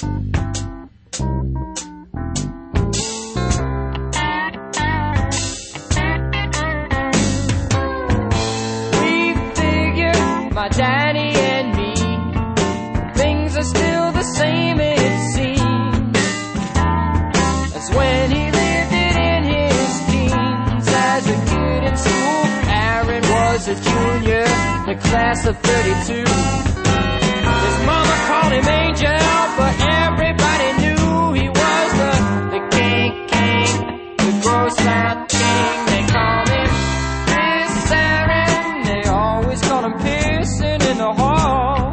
My daddy and me, things are still the same it seems as when he lived it in his teens. As a kid in school, Aaron was a junior, the class of 32. His mama called him Angel, but everybody knew he was the king, the gross out king. They called him Miss Aaron, they always called him Pearson in the hall.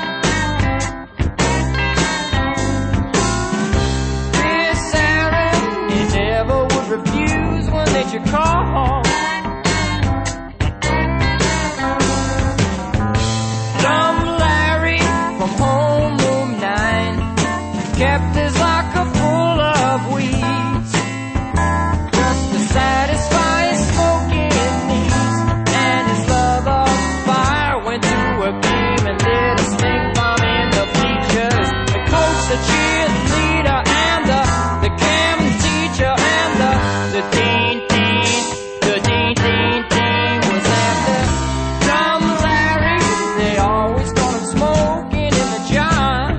Miss Aaron, he never would refuse when they should call. Dumb Larry from homeroom 9 kept his locker full of weeds just to satisfy his smoking needs, and his love of fire went to a game and lit a stink bomb in the bleachers. The coach, the cheerleader, and the chem teacher, and the dean was after Dumb Larry. They always called him smoking in the John.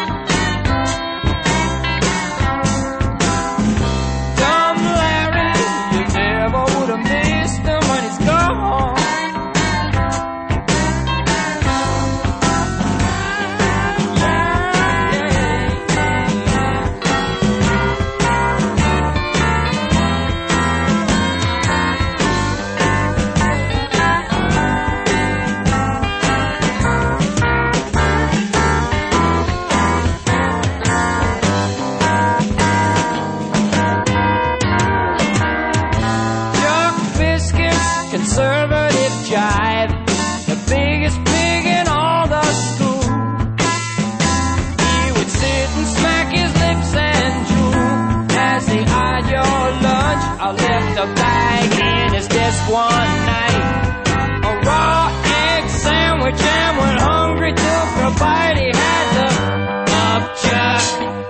Dumb Larry, you never would have missed him when he's gone. Chuck Biscuits, conservative jive, the biggest pig in all the school. He would sit and smack his lips and drool as he eyed your lunch. I left a bag in his desk one night, a raw egg sandwich, and when hungry took a bite, he had the Chuck,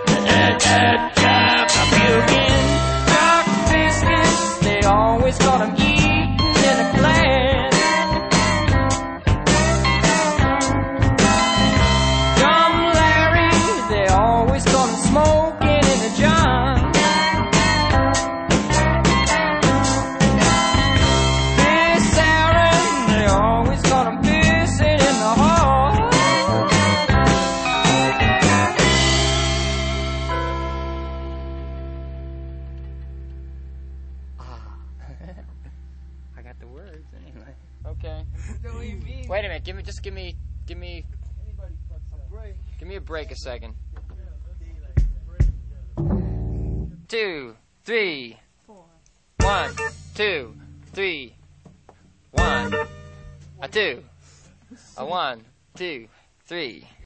puking. Chuck Biscuits, they always called him eating in a glass. Dumb Larry, they always called him smoking in the John. Miss Aaron, they always called him pissing in the hall. I got the words anyway. Okay. Wait a minute. Give me a break a second. 2, 3, 1, 2, 3, 1, a 2, a 1, 2, 3.